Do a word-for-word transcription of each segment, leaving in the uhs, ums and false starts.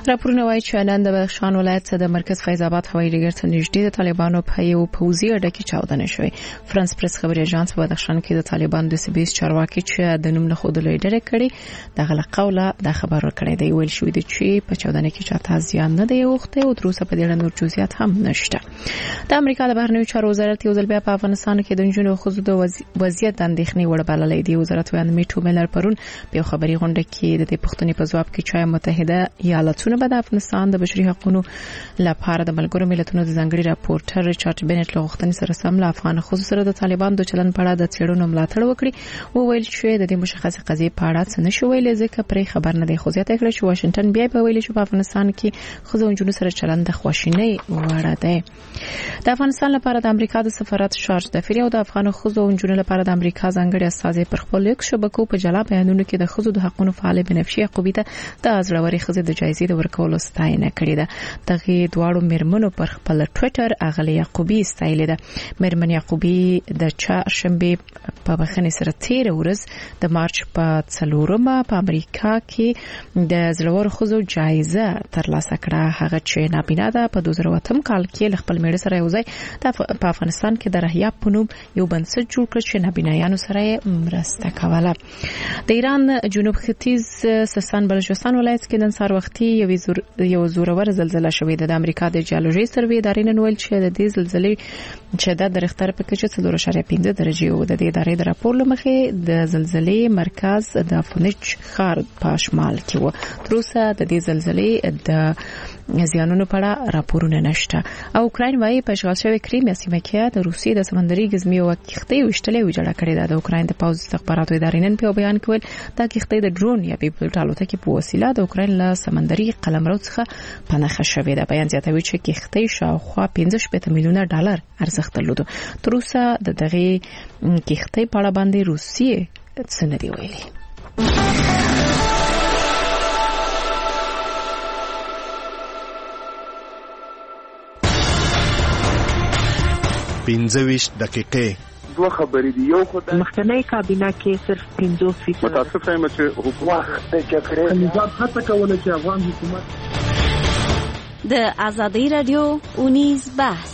راپورونه وايي چې نن د بدخشان ولایت د مرکز فیض آباد هوایي ډګر ته نږدې د طالبانو په یو پوځي اډه کې چاودنه شوې. فرانس پریس خبري اژانس په بدخشان کې د طالبانو د سیبیس چارواکي چې د نوم نه خودلې ډېر کړي د غلط قوله د خبر ورکړی دی. ویل شوې دي چې په چاودنه کې چاته زیان نه دی اوخته او تر اوسه په دې اړه نور جزئیات هم نشته. د امریکا د بهرنیو چارو وزارت یو ځل بیا په افغانستان کې د نجونو او ښځو د وضعیت د اندېښنې وړ بللی دی. وزارت ویاند میټو میلر پرون په خبري غونډه کې د دې پښتنې په ځواب کې چې متحده ایالاتونه به د افغانستان د بشري حقوقو لپاره د ملګرو ملتونو د ځانګړي راپورټر ریچارډ بنټ له غوښتنې سره سم له افغان ښځو سره د طالبان د چلن په اړه د څېړنو ملاتړ وکړي. او ویل چې د دې مشخصه قضیې په اړه څه نشو ویلای ځکه پرې خبر نه دی. خو زیاته کړه چې واشنگټن بیا په ویلي چې په افغانستان کې ښځو او نجونو سره چلن د خواشینۍ وړ دی. د افغانستان لپاره د امریکا د سفارت شارج دفری او د افغان ښځو او نجونو لپاره د امریکا ځانګړي استازي پر خپل یک شبکو په جلا بیانونو کې د ښځو د حقوقو فعال بنفشي یعقوبی ته د ازړوري ښځې د جایزې د ورکولو ستاینه کړې ده. دغه دواړو مرمنو پر خپل ټوئیټر اغلی یعقوبی ستایلې ده. مرمن یعقوبی د چهارشنبه په بخښنې سره تیر ورځ د مارچ په څلورمه په امریکا کې د زړور ښځو جایزه ترلاسه کړه. هغه چې نابینا ده په دوه زره اووه کال کې خپل میړه سره یوځای په افغانستان کې د رهیا په نوم یو بنسټ جوړ کړ چې نابینایانو سره مرسته کوله. د ایران جنوب ختیځ سیستان بلوچستان ولایت کې نن سهار وختي یو زور یو زورور زلزلہ شوې ده. د امریکا د جیولوژي سروې ادارې نن ویل چې د دې زلزلې شدت د ریختر په کچه څلور اعشاریه پنځه درجې و. د دې ادارې د راپور لمخې د زلزلې مرکز د فونیچ ښار په شمال کې و. تر اوسه د دې زلزلې د زیانونو په اړه راپورونه نشته. او اوکراین وايي په اشغال شوی کریم سیمه کې د روسیې د سمندري ګزمې او کښتۍ وشتلې وجړه کړې ده. د اوکراین د پوځ استخباراتو ادارې نن په بیان کې ویل دا کښتۍ د ډرون یا بیپلوټ الوتکې په وسیله د اوکراین له سمندري قلمرو څخه پناهه شوې ده. بیان زیاتوي چې کښتۍ شاوخوا پنځه شپږ میلیونه ډالر ارزښت درلود. تر اوسه د دغه کښتۍ په اړه باندې روسیې څه نه دی ویلي. پنځه ویشت دقیقې دوه خبرې دي. یو خدای مخکنی کابینه کې صرف پنځه فیصد متاسف یم چې حکومت د جګړې نظام هڅه کوله چې افغان حکومت د ازادي رادیو اونیز بحث.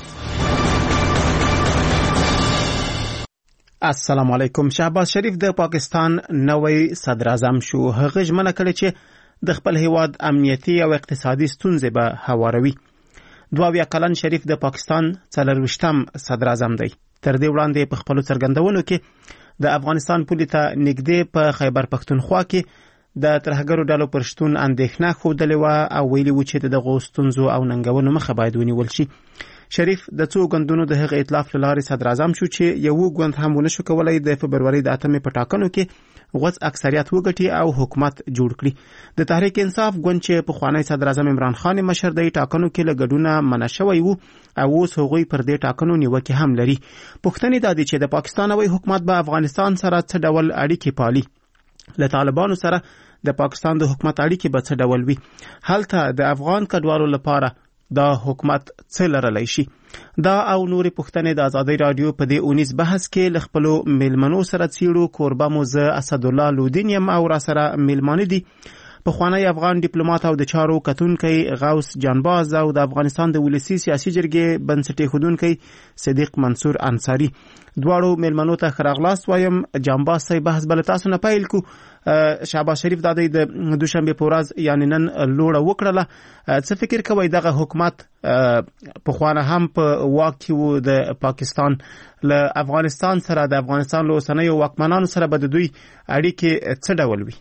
السلام علیکم. شهباز شریف د پاکستان نوې صدر اعظم شو. هغه ژمنه کړې چې د خپل هیواد امنیتي او اقتصادي ستونزې به هواروي. دوه کلن شریف د پاکستان څلرویشتم صدر اعظم دی. تر دې وړاندې په خپل څرګندونو کې د افغانستان پولې ته نږدې په خیبر پښتونخوا کې د ترهګرو ډلو پر شتون اندېښنه ښودلې وه او ویلي و چې دغه ستونزو او ننګونو مخه باید ونیول شي. شریف د څو ګوندونو د هغه ائتلاف له لارې صدر اعظم شو چې یو ګوند هم ونه شو کولای د فبروري د اتمې په ټاکنو کې غوڅ اکثریت وګټي او حکومت جوړ کړي. د تحریک انصاف ګوند چې پخوانی صدر اعظم عمران خان مشر دی ټاکنو کې له ګډونه منع شوی وو او اوس هغوی پر دې ټاکنو نیوکې هم لري. پوښتنې دا دي چې د پاکستان نوی حکومت به افغانستان سره څه ډول اړیکې پالي. له طالبانو سره د پاکستان د حکومت اړیکې به څه ډول وي. هلته د افغان کډوالو لپاره دا حکومت څه لرلی شي. دا او نورې پوښتنې د ازادي رادیو په دې اونیز بحث کې له خپلو میلمنو سره څیړو. کوربه مو زه اسدالله لودین یم او را سره میلمانه دي پخوانی افغان ډیپلوماټ او د چارو کتونکی غوث جانباز او د افغانستان د ولسی سیاسي جرګې بنسټ ایښودونکی صدیق منصور انصاری. دواړو میلمنو ته ښه راغلاست وایم. جانباز صاحب بحث بل تاسو نه پیل کو. شهباز شریف د دې د دوشنبه په ورځ یعنی نن لوړه وکړه. څه فکر کوي دغه حکومت پخوانه هم په واک کې وو د پاکستان له افغانستان سره د افغانستان له اوسنیو واکمنانو سره به د دوی اړیکې څه ډول وي؟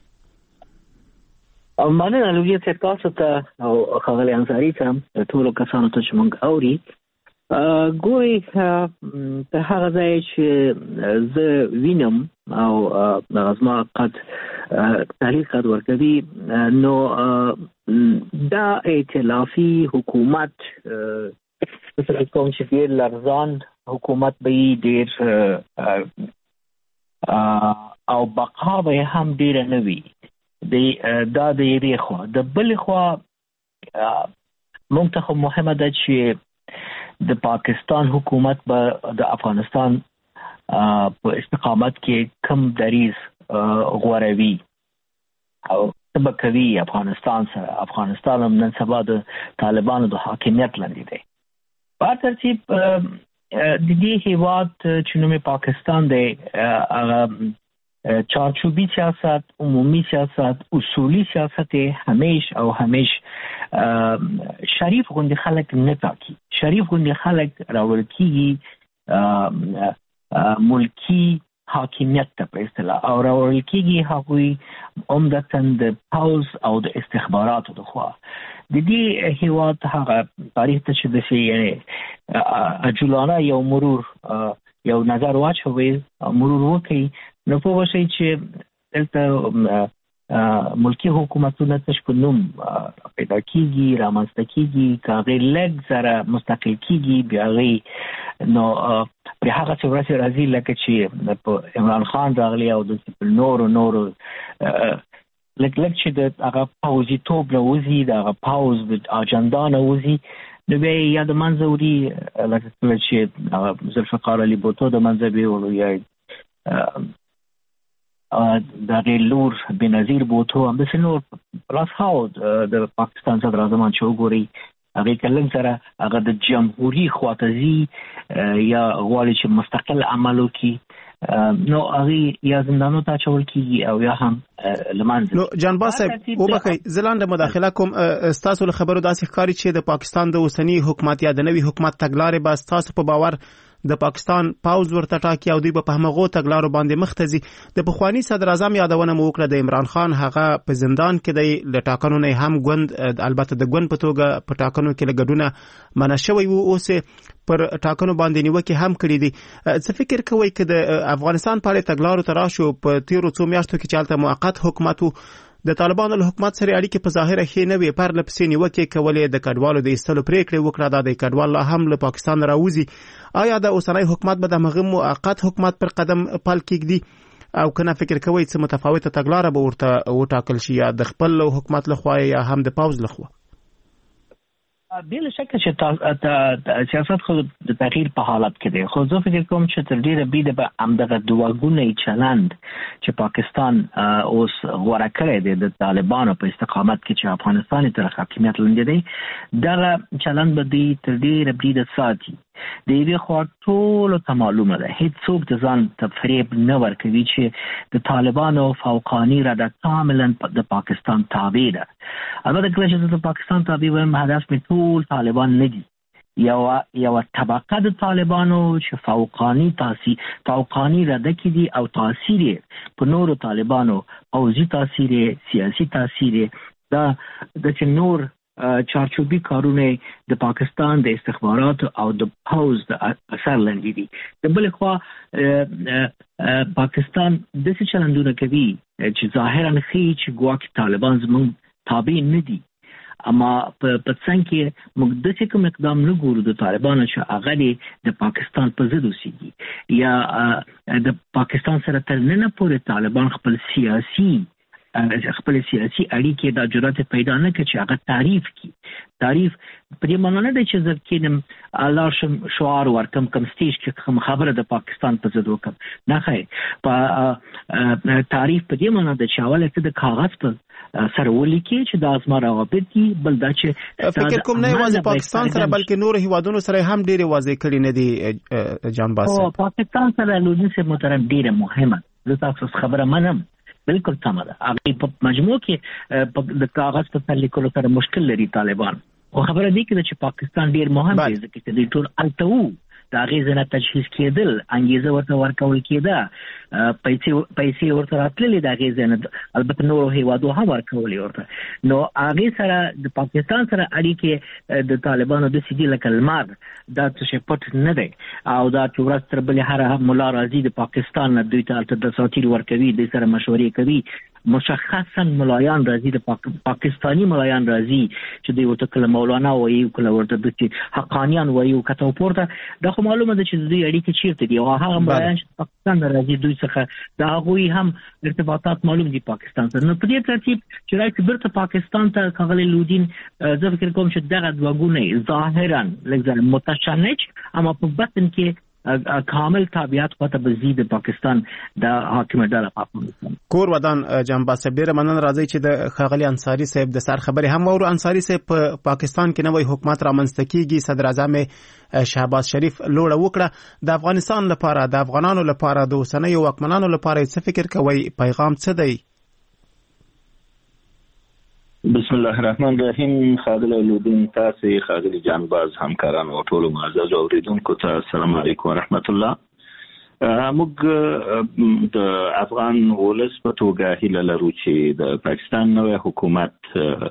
مننه لوګي چې تاسو ته او خغلی انصاری ته ټول کسانو ته چې مونږ اوري ګوري په هغه ځای چې زه وینم او زما قد تحلیل قد ورکوي نو دا ائتلافي حکومت مثلا کوم چې ډېر لرزان حکومت به ډېر او بقا به هم ډېره نه وي. دا د یوې خوا د بلې خوا موږ ته خو مهمه ده چې د پاکستان حکومت به د افغانستان په استقامت کې کم دریز غوروي او تبکوي افغانستان سره افغانستان هم نن سبا د طالبانو د حاکمیت لاندې دی. په ترتیب د دې هیواد چې نوم پاکستان دی هغه چارچوبي سیاست، عمومي سیاست، اصولي سیاست همیش او همیش شریف غوندي خلک نه تاکي. شریف غوندي خلک راول کیږي ملکی حاکمیت ته په اصطلاح او راول کیږي هغوی عمدتاً د پوز او د استخباراتو د خوا. د دې هیواد هغه تاریخ ته چې د شي اجولانه یو مرور یو نظر واچوي مرور وکړي نو په وشي چې دلته ملکی حکومتونه تش په نوم پیدا کیږي رامنځته کیږي کاغې لږ سره مستقل کیږي بیا غي نو پر هغه څه ورسې راځي لکه چې په عمران خان راغلی او د نورو نورو لکه لکه چې د هغه پاوزي توب نه وځي د هغه پاوز د اجنډا نه وځي نو بیا یې یا د منځه وړي لکه کله چې ذوالفقار علي بوټو د منځه بیولو یا د لور بنظیر بوټو هم داسې نور راسهاو د پاکستان صدر اعظم چې وګوري هغې کلنګ سره هغه د جمهوري خواته یا غواړي چې مستقل عمل وکړي نو هغې یا زندانو ته اچول کېږي او یا هم لمانځي. نو جانباز صاحب وبخئ زه لاندې مداخله کوم. ستاسو له خبرو داسې ښکاري چې د پاکستان د اوسني حکومت یا د نوي حکومت تګلارې به ستاسو په باور د پاکستان پاوز ورته ټاکي او دوی په همغو تګلارو باندې مخ ته ځي. د پخواني صدر اعظم یادونه مو وکړه د عمران خان هغه په زندان کې دی له ټاکنو نه هم ګوند البته د ګوند په توګه په ټاکنو کې له ګډونه منع شوی وو اوس پر ټاکنو باندې نیوکې هم کړې دي. څه فکر کوئ چې د افغانستان په اړه تګلارو ته راشو په تیرو څو میاشتو کې چې هلته موقت حکومت وو د طالبانو له حکومت سره اړیکې په ظاهره ښې نه وي پرله پسې نیوکې کولې د کډوالو د ایستلو پریکړې وکړه دا د کډوال لا هم له پاکستان راوځي. آیا د اوسنی حکومت به د هغه موقت حکومت پر قدم پل کېږدي او کنه فکر کوئ چې متفاوته تګلاره به ورته وټاکل شي یا د خپل حکومت لخوا یا هم د پاوز لخوا؟ بلا شک چې سیاست خو د تغییر په حالت کې دی خو زه فکر کوم چې تر ډیره بیده به همدغه دوه چلند چې پاکستان اوس غوره کړی دی د طالبانو په استقامت کې چې افغانستان تر حاکمیت لاندې دی دغه چلند به دی تر ډیره بیده ساتي. د یوې خوا ټولو ته معلومه ده هیڅوک د ځان ته فریب نه ورکوي چې د طالبانو فوقاني رده کاملا د پاکستان تابع ده. البته کله چې د پاکستان تابع وایم هدف مې ټول طالبان نه دي یو یو طبقه د طالبانو چې فوقاني تاثیر فوقاني رده کې دي او تاثیر په نورو طالبانو پوځي تاثیر سیاسي تاثیر دا د نور چارچوبي کارونه د پاکستان د استخبارات او د پوز د اثر لاندې دي. د بل خوا پاکستان د څه چلندونه کوي چې ظاهرا ښیي چې ګواکې طالبان زموږ تابع نه دي اما په څنګ کې موږ داسې کوم اقدام نه ګورو د طالبانو چې هغه د پاکستان په ضد اوسېږي یا د پاکستان سره تر ننه پورې طالبان خپل سیاسي خپل سیاسي اړیکې د جرأت پیدا نه کړي چې هغه تعریف کی تعریف په دې معنی نه دی چې زه کېنم الله شم شعار ورکم کم سټیج کې کوم خبره د پاکستان په ضد وکم نه خیر په تعریف په دې معنی دی چې اوله ته د کاغذ په سره ولیکي چې د ازما روابط دي بل دا چې فکر کوم نه یوازې پاکستان سره بلکې نور هیوادونو سره هم ډېر واضح کړي نه دي جان باس. او پاکستان سره لودي سه محترم ډېر مهمه زه تاسو خبره منم بالکل سمه ده. هغه په مجموع کې د کاغذ په سر لیکلو سره مشکل لري طالبان خو خبره دی چې پاکستان ډیر مهم دی ځکه چې د ټول التو د هغې نه تجهیز کېدل انګیزه ورته ورکول کېده پیسې پیسې ورته راتللې د هغې نه البته نورو هیوادو هم ورکولې ورته نو هغې سره د پاکستان سره اړیکې د طالبانو داسې دي لکه لمر دا څه پټ نه دی او دا چې ورځ تر بلې هره ملا راځي د پاکستان نه دوی ته هلته دساتیر ورکوي دوی سره مشورې کوي مشخصا ملایان راځي د پاک... پاکستانی ملایان راځي چې دوی ورته کله مولانا وایي کله ورته د حقانیان وایي کته پورته دا خو معلومه ده چې دوی اړیکې چیرته دي او هغه ملایان چې پاکستان راځي دوی څخه دا هغوی هم ارتباطات معلوم دي پاکستان سره. نو په دې ترتیب چې راځي بیرته پاکستان ته ښاغلی لودین زه فکر کوم چې دغه دوه ګونې ظاهرا لږ متشنج اما په باطن کې کامل تابعیت پته بزید پاکستان د حاکم ډله په افغانستان. کور ودان جنبا سبیر منن راځي چې د خاغلی انصاری صاحب د سر خبره هم ورو. انصاری صاحب په پا پاکستان کې نوې حکومت رامنځته کیږي، صدر اعظم شهباز شریف لوړه وکړه. د افغانستان لپاره، د افغانانو لپاره، د اوسنیو واکمنانو لپاره څه فکر کوي؟ پیغام څه دی؟ بسم الله الرحمن الرحیم. خاغلی لودین تاسو، خاغلی جانباز، همکاران او ټول معزز اوریدونکو ته السلام علیکم ورحمت الله. موږ د افغان ولس په توګه هیله لرو چې د پاکستان نوې حکومت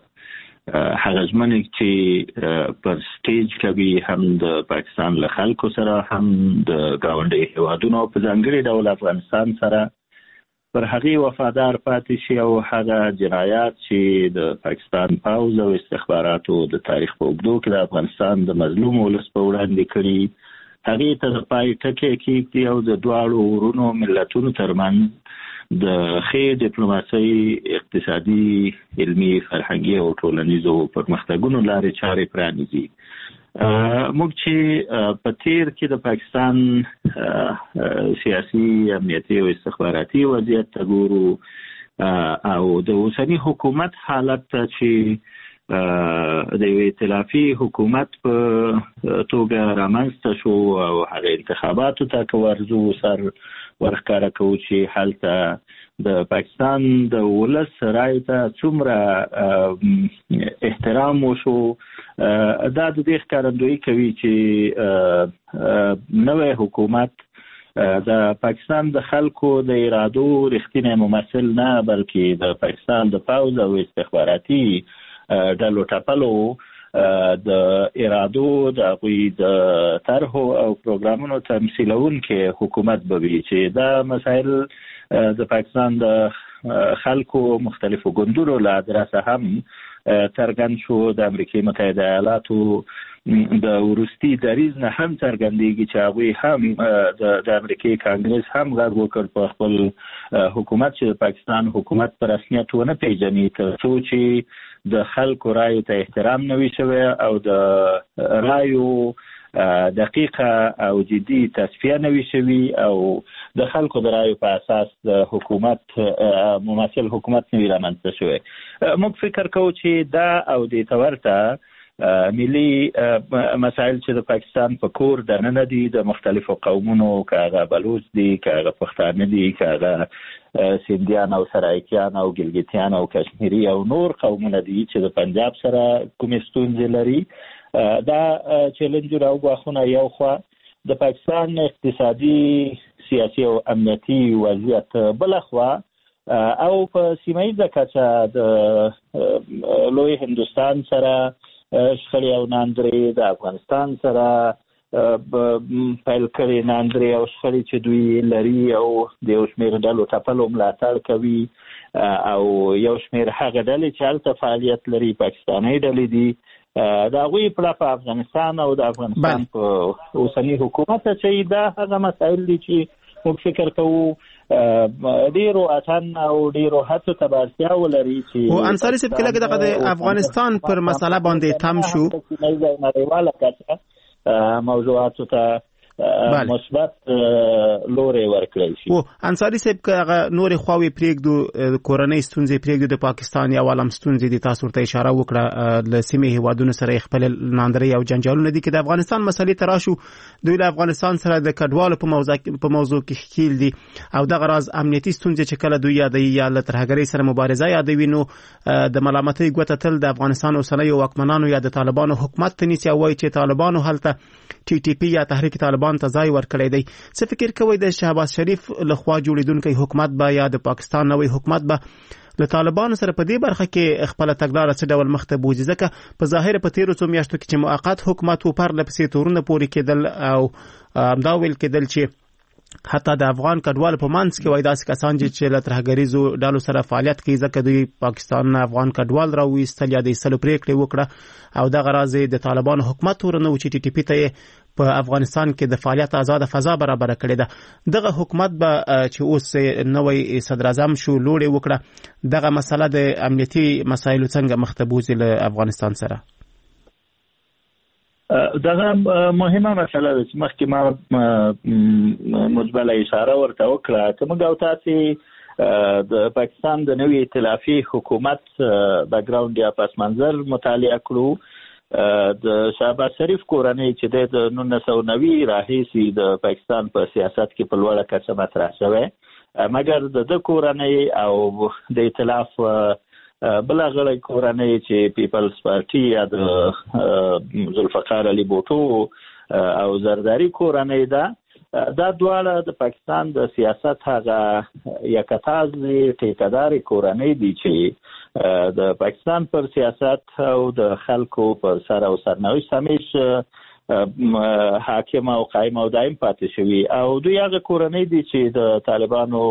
هغه ژمنې چې پر سټیج کوي هم د پاکستان له خلکو سره، هم د ګاونډي هیوادونو په ځانګړي ډول افغانستان سره پر هغه وفادار پاتې شي او هغه جنایات چې د پاکستان پوځ او استخباراتو د تاریخ په اوږدو کې د افغانستان د مظلوم ولس په وړاندې کړي هغه ته د پای ټکی کېږي او د دواړو ورونو ملتونو ترمنځ د ښې ډیپلوماسۍ، اقتصادي، علمي، فرهنګي او ټولنیزو پرمختګونو لارې چارې پرانیزي. موږ چې په تیر کې د پاکستان سیاسي، امنیتي او استخباراتي وضعیت ته ګورو او د اوسني حکومت حالت ته چې د یو ائتلافي حکومت په توګه رامنځته شو او هغه انتخاباتو ته که ورځو سر ورښکاره کوو چې هلته د پاکستان د ولس رایې ته څومره احترام وشو، دا د دې ښکارندویي کوي چې نوی حکومت د پاکستان د خلکو د ارادو رښتینی ممثل نه، بلکې د پاکستان د پوځ او استخباراتي ډلو ټپلو د ارادو د هغوی د طرحو او پروګرامونو تمثیلونکی حکومت به وي چې دا مسایل د پاکستان د خلکو مختلفو ګوندونو له ادرسه هم څرګند شو. د امریکای متحده ایالاتو د وروستي دریځ نه هم څرګندېږي چې هغوی هم د امریکای کانګرس هم غږ وکړ په خپل حکومت چې د پاکستان حکومت په رسمیت ونه پیژني تر څو چې د خلکو رایو ته احترام نه وي شوی او د رایو دقیقه او جدي تصفیه نه وي شوي او د خلکو د رایو په اساس د حکومت ممثل حکومت نه وي رامنځته شوی. موږ فکر کوو چې دا او دې ته ورته ملي مسایل چې د پاکستان په کور دننه دي، د مختلفو قومونو، که هغه بلوچ دي، که هغه پښتانه دي، که هغه سیندیان او سرایکیان او ګلګتیان او کشمیري او نور قومونه دي چې د پنجاب سره کومې ستونزې لري، دا چیلنجونه او ګواښونه یو خوا، د پاکستان اقتصادي، سیاسي او امنیتي وضعیت بله خوا، او په سیمه ییزه کچه د لوی هندوستان سره شخړې او ناندرې، د افغانستان سره پیل کړي ناندرې او شخړې چې دوی لري او د یو شمېر ډلو ټپلو ملاتړ کوي او یو شمېر هغه ډلې چې هلته فعالیت لري پاکستاني ډلې دي، د هغوی په افغانستان او د افغانستان په اوسني حکومت چې دا هغه مسایل دي چې موږ فکر کوو ډیرو اتن او ډیرو هڅو ته اړتیا ولري چې او انصاری صاحب کله کې د افغانستان پر مسله باندې تم شو نړیواله کچه موضوعاتو ته مثبت لوري ورکړل شي. او انصاری صاحب که نور خواوي پریږدو، کورنۍ ستونزې پریږدو، د پاکستان یا عالم ستونزې دي، تاسو ورته اشاره وکړه ل سیمې هیوادونو سره خپل ناندري او جنجالونه دي، کې د افغانستان مسلې تراشو دوی له افغانستان سره د کډوالو په موضوع په موضوع کې خېل دي او د غراز امنیتي ستونزې چې کله دوی یادوي یا له ترهګرۍ سره مبارزه یادوي، نو د ملامتۍ ګوته تل د افغانستان اوسنیو واکمنانو یا د طالبانو حکومت ته نیسي او وایي چې طالبانو هلته ټي ټي پی یا تحریک طالبان ته ځای ورکړی دی. څه فکر کوئ د شهباز شریف لخوا جوړیدونکی حکومت به یا د پاکستان نوی حکومت به له طالبانو سره په دې برخه کې خپل تګلاره څه ډول مخ ته بوځي؟ ځکه په ظاهر په تیرو څو میاشتو کې چې موقت حکومت و پر لپسې تورونه پورې کېدل او همدا ویل کېدل چې حتی د افغان کډوال په منځ کې وای داسې کسان چې له ترهګریزو ډلو سره فعالیت کوي ځکه دوی پاکستان نه افغان کډوال راوېستل یا د ایستلو پرېکړې وکړه او دغه راز د طالبانو حکومت ورنه و چې ټي ټي پی ته په افغانستان کې د فعالیت آزاد فضا برابر کړې ده. دغه حکومت به چې اوس نوې صدر اعظم شو لوړې وکړه، دغه مسله د امنیتي مسایلو څنګه مخ ته بوځي له افغانستان سره؟ دغه مهمه مسله ده چې مخکې ما مجمله اشاره ورته وکړه چې موږ او تاسې د پاکستان د نوي ائتلافي حکومت بیکګراوند یا پس منظر مطالعه کړو. د شهباز شریف کورنۍ چې د نولس سوه نوي راهیسې د پاکستان په سیاست کې په لوړه کچه مطرح شوی، مګر د د کورنۍ او د ائتلاف بلا غړی کورنۍ چې پیپلز پارټي یا د ذوالفقار علي بوټو او زرداری کورنۍ ده، دا دواړه د پاکستان د سیاست هغه یکتاز ټیکهدار کورنۍ دي چې د پاکستان پر سیاست او د خلکو پر سر او سرنوشت همیشه حاکم او قایم او دایم پاتې شوي، او دوی هغه کورنۍ دي چې د طالبانو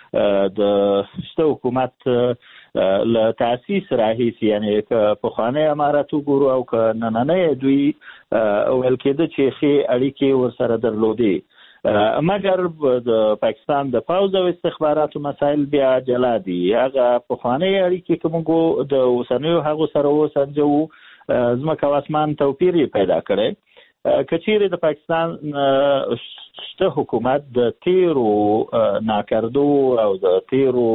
د شته حکومت له تاسیس راهیسې، یعنی که پخوانی امارت وګورو او که نننی دوی ویل کېده چې ښې اړیکې ورسره درلودې، مګر د پاکستان د پوځ او استخباراتو مسایل بیا جلا دي. هغه پخوانی اړیکې که موږ د اوسنیو هغو سره وسنجوو، ځمکه او اسمان توپیر یې پیدا کړی. که چیرې د پاکستان شته حکومت د تیرو ناکردو او د تیرو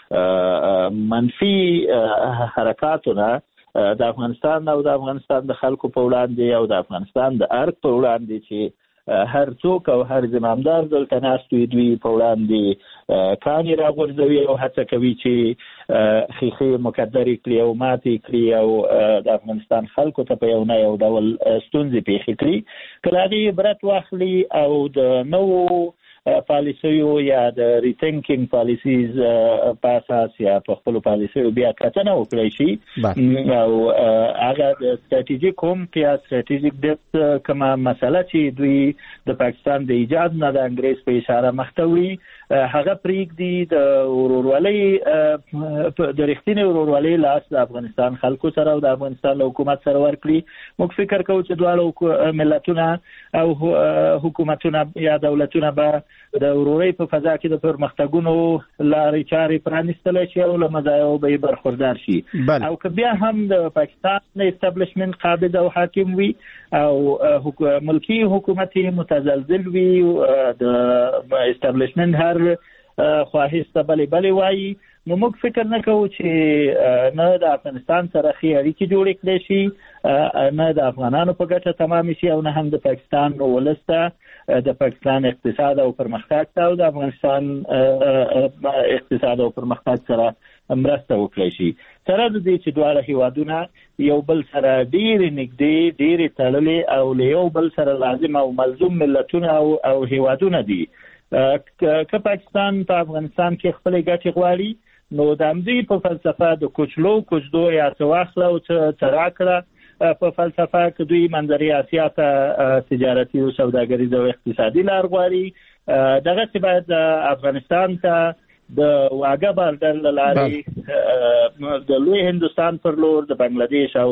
منفي حرکاتونه د افغانستان او د افغانستان د خلکو په وړاندې او د افغانستان د ارګ په وړاندې چې هر څوک او هر زمامدار دلته ناست وي دوی په وړاندې کاڼي راغورځوي او هڅه کوي چې ښیښې مکدرې کړي او ماتې کړي او د افغانستان خلکو ته په یو نه یو ډول ستونزې پېښې کړي. که له هغې عبرت واخلي او د نوو پالیسیو یا د ریتینکینګ پالیسیز په اساس یا په خپلو پالیسیو بیا کتنه وکړی شي او هغه د ستراتیژیک هم یا ستراتیژیک ډیپت کومه مسله چې دوی د پاکستان د ایجاد نه د انګریز په اشاره مخته وړي هغه پرېږدي، د ورورولۍ د رښتینې ورورولۍ لاس د افغانستان خلکو سره او د افغانستان له حکومت سره ورکړي. موږ فکر کوو چې دواړه ملتونه او حکومتونه یا دولتونه به د ورورۍ په فضا کې د پرمختګونو لارې چارې پرانیستلی شي او له مزایاو به یې برخوردار شي. او که بیا هم د پاکستان اسټابلیشمنت قابض او حاکم وي او ملکي حکومت متزلزل وي، د اسټابلیشمنت هر خواهش ته بلې بلې وایي، نو موږ فکر نه کوو چې نه د افغانستان سره ښې اړیکې جوړې کړی شي، نه د افغانانو په ګټه تمام شي، او نه هم د پاکستان ولس ته د پاکستان اقتصاد او پرمختګ ته او د افغانستان اقتصاد او پرمختګ سره مرسته وکړی شي. سره د دې چې دواړه هیوادونه یو بل سره ډېرې نږدې، ډېرې تړلې او له یو بل سره لازم او ملزوم ملتونه او او هیوادونه دي. که پاکستان په افغانستان کې خپلې ګټې غواړي، نو د همدې په فلسفه د کوچلو کوچدو یا څه واخله او څه راکړه په فلسفه کې دوی منځري اسیا ته تجارتي او سوداګریز او اقتصادي لار غواړي، دغسې باید افغانستان ته د واګه بارډر له لارې د لوی هندوستان پر لور، د بنګلادیش او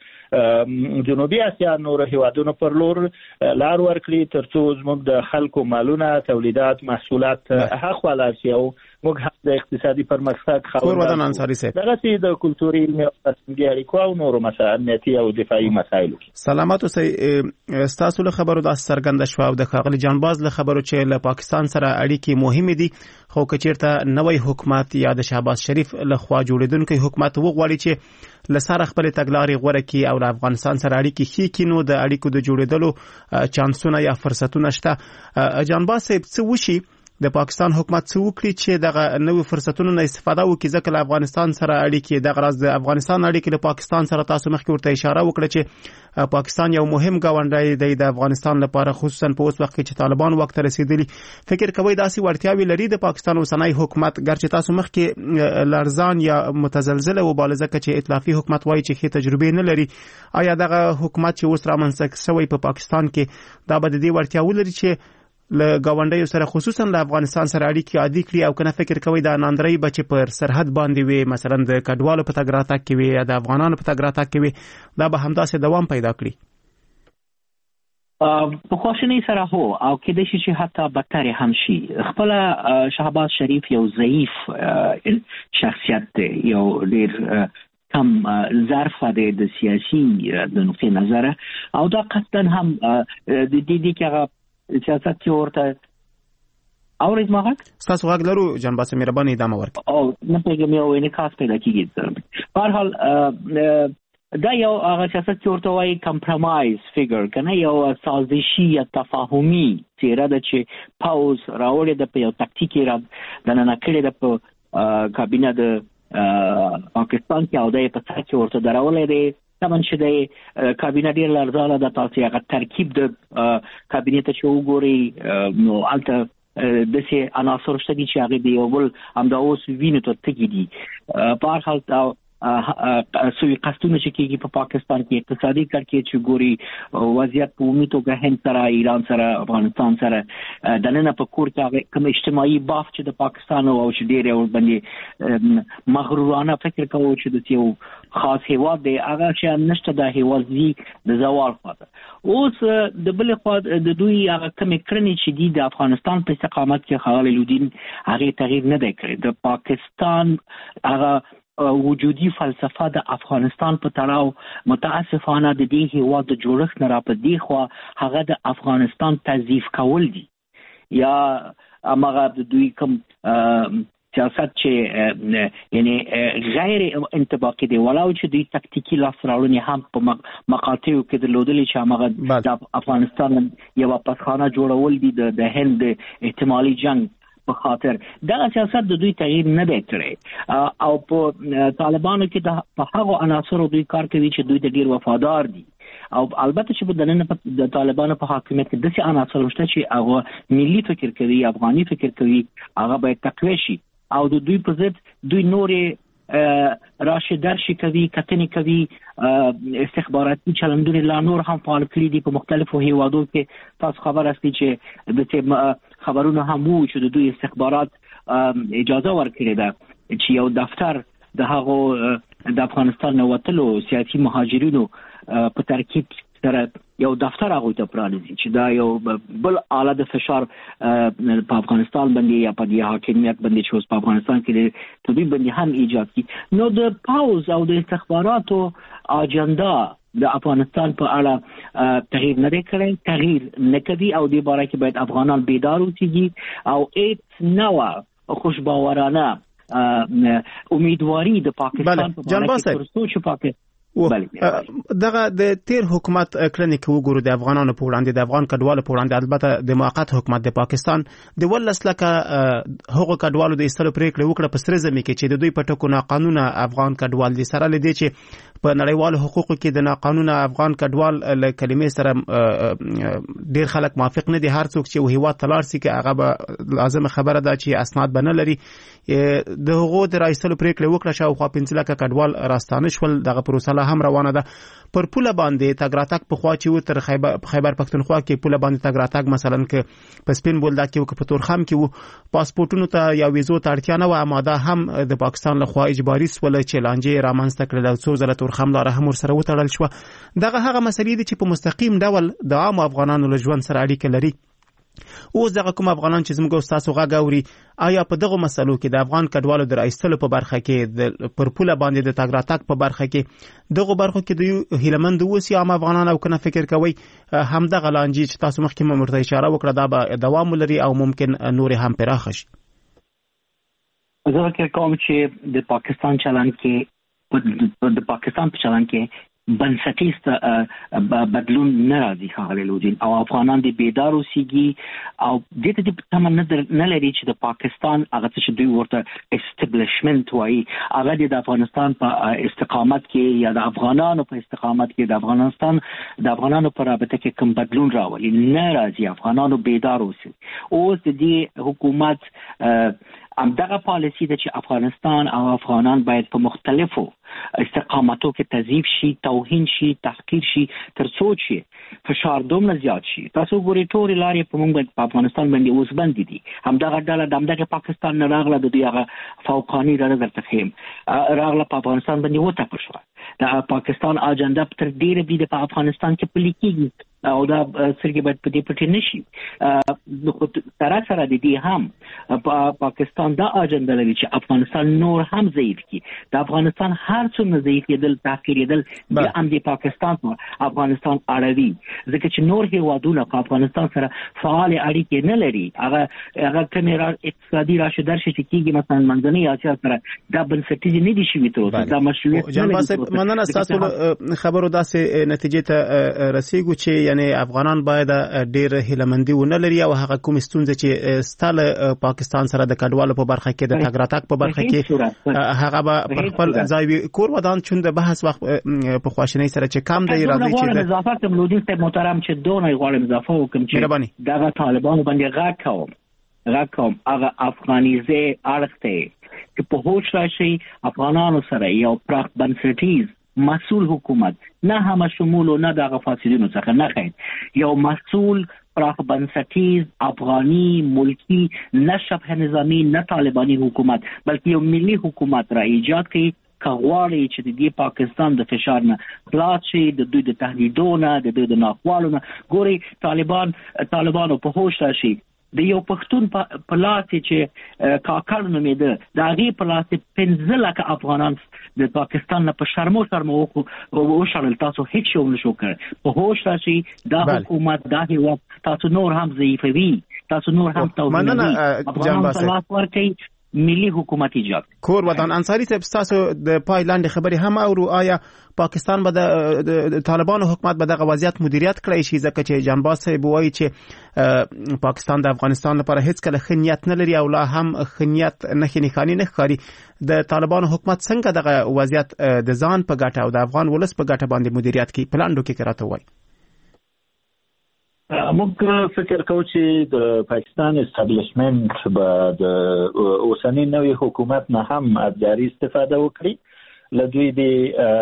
د جنوبي اسیا نورو هیوادونو پر لور لار ورکړي، تر څو زموږ د خلکو مالونه، تولیدات، محصولات هخوا لاړ شي او موږ هم د اقتصادي پرمختګ خاوندان دغسې د کلتوري علمي او فرهنګي اړیکو او نورو امنیتي او دفاعي مسایلو. سلامات اوسئ. ستاسو له خبرو داسې څرګنده شوه او د ښاغلي جانباز له خبرو چې له پاکستان سره اړیکې مهمې دي، خو که چېرته نوی حکومت یا د شهباز شریف لخوا جوړېدونکی حکومت وغواړي چې له سره خپلې تګلارې غوره کړي او له افغانستان سره اړیکې ښې کړي، نو د اړیکو د جوړېدلو چانسونه یا فرصتونه شته. جانباز صاحب، څه وشي د پاکستان حکومت څه وکړي چې دغه نوې فرصتونو نه استفاده وکړي؟ ځکه له افغانستان سره اړیکې، دغه راز د افغانستان اړیکې له پاکستان سره تاسو مخکې ورته اشاره وکړه چې پاکستان یو مهم ګاونډی دی د افغانستان لپاره، خصوصا په اوس وخت کې چې طالبان وخت رسیدلی. فکر کوئ داسې وړتیاوې لري د پاکستان اوسنی حکومت، ګرچې تاسو مخکې لرزان یا متزلزله وباله ځکه چې ائتلافي حکومت وایي چې ښې تجربې نه لري، آیا دغه حکومت چې اوس رامنځته شوی په پاکستان کې دا به د دې وړتیا ولري چې له ګاونډیو سره خصوصا له افغانستان سره اړیکې عادي کړي؟ او کنه فکر کوئ دا ناندرۍ به چې پر سرحد باندې وي، مثلا د کډوالو په تګ راتګ کې وي یا د افغانانو په تګ راتګ کې وي، دا به همداسې دوام پیدا کړي؟ په خواشینۍ سره هو، او کېدای شي چې حتی بدتر هم شي. خپله شهباز شریف یو ضعیف شخصیت دی، یو ډېر کم ظرف دی د سیاسي د نقطې نظر او دا قصدن هم د دې دې کې هغه سیاست کې ورته اورید ما حق تاسو غږ لرو جان باسم مهرباني ادامه ورکړئ او نه پیغام یو انعکاس پیدا کیږي په هر حال دا یو هغه سیاست کې ورته وایي کمپرمایز فیګر کنه یو سازشي یا تفاهمي چیرې د چې پاوز راوړي د په یو تکتیکي را د نن کړي د په کابینه د پاکستان کې او د په څیر کې ورته درولې دي تمن چې د کابینه ډیر لرزاله د تاسو هغه ترکیب د کابینه ته چې وګوري نو البته د سي عناصر شته چې هغه دی او بل هم دا اوس ویني ته تګي دي په هر حال سوی قصدونه چې کېږي په پاکستان کې اقتصادي کړکېچ چې ګوري وضعیت په عمومي توګه هند سره ایران سره افغانستان سره د نن په کور کې کوم اجتماعي باف چې د پاکستان او چې ډېر ور باندې مغرورانه فکر کوي چې د یو خاص هیواد دی هغه چې نشته د هیوادي د زوال خاطر اوس د بل خوا د دوی هغه کوم کړنې چې دی د افغانستان په استقامت کې خالد لودین هغه تغییر نه دی کړی د پاکستان هغه وجودي فلسفه د افغانستان په تړاو متاسفانه د دې هیواد د جوړښت نه را پدې خو هغه د افغانستان تضعیف کول دي یا هغه د دوی کوم سیاست چې یعنی غیر انطباقي دی ولو چې دوی تکتیکی لاس راوړنې هم په مقاطعو کې درلودل چې هغه د افغانستان یو پسخانه جوړول دي د هند احتمالي جنگ په خاطر دا سیاست د دوی تغییر نه دی کړی او په طالبانو کې د په هغه عناصرو دوی کار کوي چې دوی د ډیر وفادار دي او البته چې په دننه د طالبانو په حاکمیت کې د سي عناصر شته چې هغه ملي فکر کوي افغاني فکر کوي هغه باید تقویه شي او د دوی په ضد دوی نورې راشدار شي کوي کتنې کوي استخباراتي چلندونه لا نور هم فعال کړي دي په مختلفو هیوادو کې تاسو خبر هستئ چې د خبرونه هم وو چې د دوی استخبارات اجازه ورکړي ده چې یو دفتر د هغه د افغانستان نو وتلو سیاسي مهاجرینو په ترکیب سره یو دفتر هغه ته پرانیزي چې دا یو بل اعلی د فشار په افغانستان باندې یا په دې حاکمیت باندې چې اوس په افغانستان کې د دوی باندې هم ایجاد کی نو د پاوز او د استخباراتو اجنډا د افغانستان په اړه تغییر نه کړي تغییر نه کوي او د باره کې باید افغانان بیدار اوسېږي او ایت نو خوشباورانه امیدواری د پاکستان په اړه کې سوچ پاکستان دغه د تیر حکومت کلنی کې وګورو د افغانانو په وړاندې د افغان کډوالو په وړاندې البته د موقت حکومت د پاکستان د ولس لکه هغه کډوالو د ایستلو پریکړه وکړه په سر زمي کې چې د دوی په ټکو ناقانونه افغان کډوال دي سره لدی چې په نړیوالو حقوقو کې د ناقانونه افغان کډوال له کلمې سره ډیر خلک موافق نه دي هر څوک چې هیواد تلار سي کې هغه لازم خبره ده چې اسناد بنه لري د هغو د رئیسلو پریکړه وکړه شاو خو پنځه لکه کډوال راستانه شول دغه پروسه هم روانه ده پر پوله باندې تاګراتک په خوا چې تر خیبر خیبر پختونخوا کې پوله باندې تاګراتک مثلا کې په سپین بولدا کې او په تورخم کې وو پاسپورتونو ته یا ویزو ته اړتیا نه و اماده هم د پاکستان لخوا اجباري سول چې لانجې رامنځته کړل څو ځله تورخم لاره هم سره وتړل شو دغه هغه مسلې دي چې په مستقیم ډول د عام افغانانو له ژوند سره اړیکه لري اوس دغه کوم افغانان چې زموږ تاسو غا غوري آیا په دغه مسلو کې د افغان کډوالو د رئیسلو په برخه کې د پرپوله باندې د تاګراتک په برخه کې دغه برخه کې د هیلمند اوسي عام افغانان او کنه فکر کوي هم دغه لانجې چې تاسو مخکې مرته اشاره وکړه دا به دوام لري او ممکن نور هم پراخ شي زه فکر کوم چې د پاکستان چلن کې د پاکستان په چلن کې بنسټیز بدلون نه راځي خالد لودین او افغانان دي بیدار اوسېږي او د دې په تمه نه لري چې د پاکستان هغه چې دوی ورته استابلیشمنت وایي هغه د افغانستان په استقامت کې یا د افغانانو په استقامت کې د افغانستان د افغانانو په رابطه کې کوم بدلون راولي نه راځي افغانانو بیدار اوسي اوس د دې حکومت ام دغه پالیسی ده چې افغانستان او افغانان باید په مختلفو استقامتو کې تضعیف شي توهین شي تحقیر شي تر څو چې فشار دومره زیات شي تاسو ګورئ ټول لارې په موږ په افغانستان باندې اوس بند دي هم دغه ډله د دغه پاکستان نه راغله د دوی هغه فوقانی راځي ترخیم راغله په افغانستان باندې وته پښه د پاکستان اجنډا تر ډیره بي د افغانستان کې پلي کیږي او دا سرګي باید په دې پټې نشي نو تر سره د دې هم په پاکستان دا اجنډا لري چې افغانستان نور هم ضعیف کی د افغانستان هر څومره ضعیف کېدل تحقیر کېدل بیا هم د پاکستان افغانستان اړوي ځکه چې نور هیوادونه په افغانستان سره فعال اړیکې نه لري هغه هغه کومه اقتصادي راشد درشي چې کیږي مثلا منځنۍ اسیا سره دا بنسټیز نه دي شوي ته دا مشروعیت جنباس مننه تاسو خبرو داسې نتیجې ته رسیدو چې یعنی افغانان باید ډیر هیلمندي ونه لري او هغه کوم ستونزې چې ستاله پاکستان سره د کډوالو په برخه کې د تګراتک په برخه کې هغه به خپل ځای کور ودان چون د بحث وخت په خواشنۍ سره چې کم دی راځي چې د اضافه کوم لودي ته محترم چې دونه غواړم اضافه وکم چې دغه طالبانو باندې غاټ کوم غاټ کوم هغه افغانیزه اړخته چې په هوښ راشي افغانانو سره یو پراخ بنسټیز مسؤل حکومت نه هم شمول نه د فاسدینو څخه نه خیر یو مسؤل پراخ بنسټیز افغانی ملکی نه شبه نظامی نه طالبانی حکومت بلکې یو ملي حکومت را ایجاد کړي کغواړي چې د پاکستان د فشار نه خلاص شي د دوی د تهدیدونو د دوی د ناخوالو نه ګوري طالبان طالبانو په هوښ راشي د یو پښتون په لاس چې کاکړ نومېده د هغې په لاس پنځه لکه افغانان د پاکستان نه په شرمو شرمو وشړل تاسو هیڅ شی ونه شو کړی په هوښ راشي دا حکومت دا هېواد تاسو نور هم ضعیفوي تاسو نور هم توهینوي افغانانو ته لاس ورکوي ملي حکومت ایجاد کور ودان انصاری صاحب تاسو د پایلاند خبري هم او آیا پاکستان به د طالبانو حکومت به د وضعیت مدیریت کړی شي ځکه چې جنباز صاحب وایي چې پاکستان د افغانستان لپاره هیڅ کله خنیت نه لري او لا هم خنیت نه خنیخانی نه ښکاري د طالبانو حکومت څنګه دغه وضعیت د ځان په ګټه او د افغان ولس په ګټه باندې مدیریت کوي پلاندو کې راته وایي موږ فکر کوو چې د پاکستان استابلیشمنت به د اوسنی نوې حکومت نه هم ابزاري استفاده وکړي له دوی د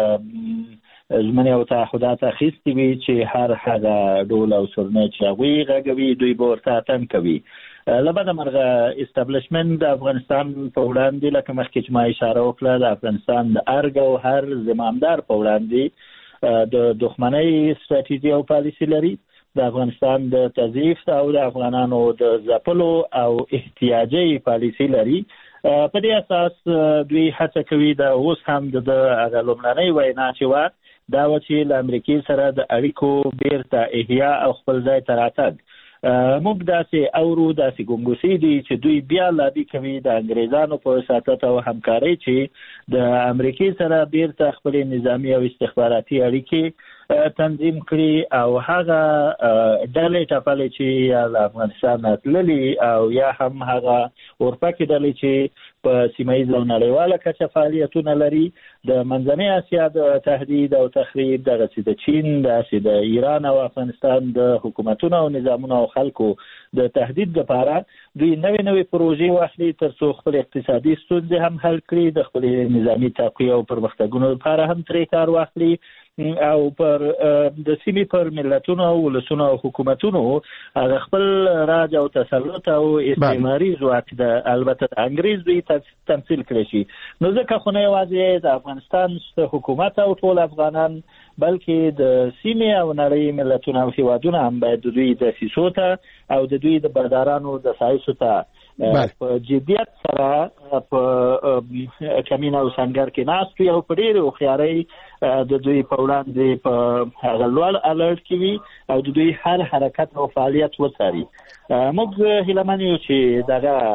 ژمنې او تعهدات اخیستي وي چې هر هغه ډول او سرنۍ چې هغوی غږوي دوی به ورته اتن کوي له بده مرغه استابلیشمنت د افغانستان په وړاندې لکه مخکې چې ما اشاره وکړه د افغانستان د ارګ او هر زمامدار په وړاندې د دښمنۍ ستراتیژي او پالیسي لري د افغانستان د تضعیف او د افغانانو د ځپلو او احتیاجي پالیسي لري په دې اساس دوی هڅه کوي د اوس هم د هغه لومړنۍ وینا چې وه دا و چې له امریکې سره د اړیکو بیرته احیا او خپل ځای ته راتګ موږ داسې اورو داسې ګنګوسې دي چې دوی بیا لابي کوي د انګریزانو په ساتت او همکارۍ چې د امریکې سره بیرته خپل نظامی او استخباراتي اړیکې تنظیم کړي او هغه ډلې ټپلې چې له افغانستان تللي او یا هم هغه اورپکې ډلې چې په سیمایي او نړیواله کچه فعالیتونه لري د منځنۍ اسیا د تهدید او تخریب دغسې د چین داسې د ایران او افغانستان د حکومتونو او نظامونو او خلکو د تهدید لپاره دوی نوې نوې پروژې واخلي تر څو خپل اقتصادي ستونزې هم حل کړي د خپل نظامي تقویه او پرمختګونو لپاره هم ترې کار واخلي او پر د سیمې پر ملتونو او ولسونو او حکومتونو هغه خپل راج او تسلط او استعماري ځواک د البته د انګریز دوی تمثیل کړی شي نو ځکه خو نه یوازې د افغانستان حکومت او ټول افغانان بلکې د سیمې او نړۍ ملتونه او هیوادونه هم باید د دوی د سیسو ته او د دوی د بردارانو د سایسو ته په جدیت سره په کمین او سنگر کې ناست وي او په ډېرې هوښیارۍ د دوی په وړاندې په هغه لوړ الرټ کې وي او د دوی هر حرکت او فعالیت وڅاري موږ هیله یو چې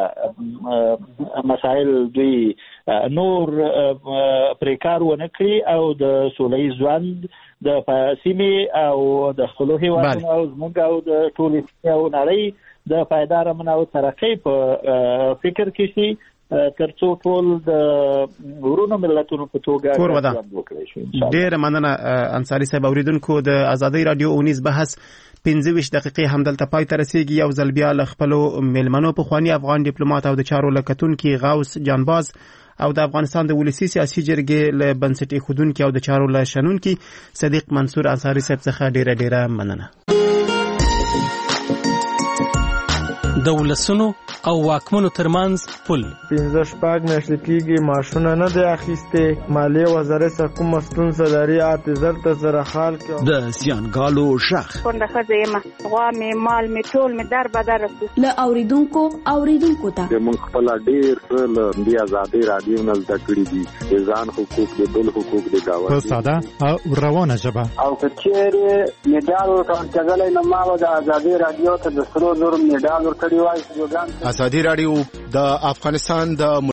دغه مسایل دوی نور پرې کار ونه کړي او د سوله ژوند د سیمې او د خپلو هېوادونو او زموږ او د ټولې سیمې او نړۍ د پایدار امن او ترقۍ په فکر کې شي تر څو ټول د ورونو ملتونو په توګه ژوند وکړي شي. ډېره مننه انصاري صاحب. اوریدونکو د ازادۍ رادیو اونیز بحث پنځه ویشت دقیقې همدلته پای ته رسیږي. یو ځل بیا له خپلو میلمنو پخواني افغان ډیپلوماټ او د چارو لکتونکي غوث جانباز او د افغانستان د ولسی سیاسي جرګې له بنسټ ایښودونکي او د چارو له شنونکي صدیق منصور انصاري صاحب څخه ډېره ډېره مننه. د ولسونو او واکمنو ترمنځ پل. پنځه شپږ میاشتې کېږي ماشونه نه دی اخیستې. مالیې وزارت څخه کومه ستونزه لري اته زر ته سره حال کړو. د زیانګالو شخ کونډه ښځه یم، غوا مې مال مې ټول مې در بدر رسو. له اوریدونکو اوریدونکو ته موږ خپل ډېر څه له دې آزادۍ رادیو نه زده کړي دي، د ځان حقوق د بل حقوق د دعوت په ساده او روانه ژبه. او که چیرې میډال ورکړل کېدلی نو ما به د آزادۍ رادیو ته د سرو زرو میډال ورکړی وای. ازادي رادیو د افغانستان د